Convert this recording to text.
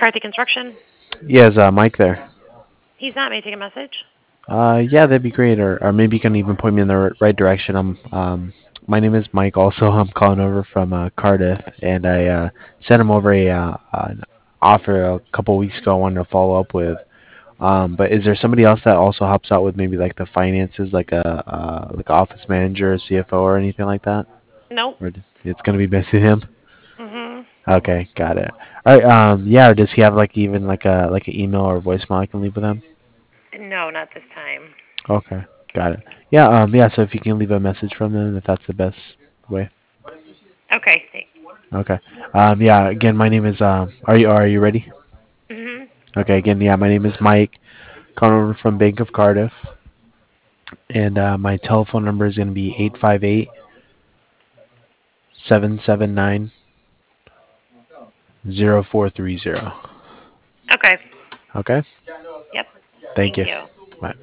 McCarthy Construction. Yeah, is Mike there? He's not. May I take a message? Yeah, that'd be great. Or maybe you can even point me in the right direction. My name is Mike. Also, I'm calling over from Cardiff, and I sent him over an offer a couple weeks ago. I wanted to follow up with. But is there somebody else that also helps out with maybe like the finances, like a like office manager, CFO, or anything like that? Nope. Or it's gonna be missing him? Mhm. Okay, got it. All right. Yeah. Or does he have like even like an email or voicemail I can leave with him? No, not this time. Okay, got it. Yeah. Yeah. So if you can leave a message from them, if that's the best way. Okay. Thanks. Okay. Yeah. Again, my name is. Are you ready? Mhm. Okay. Again, yeah. My name is Mike. Calling over from Bank of Cardiff, and my telephone number is gonna be 858-779-0430. Okay. Okay. Yep. Thank Thank you. you. Bye.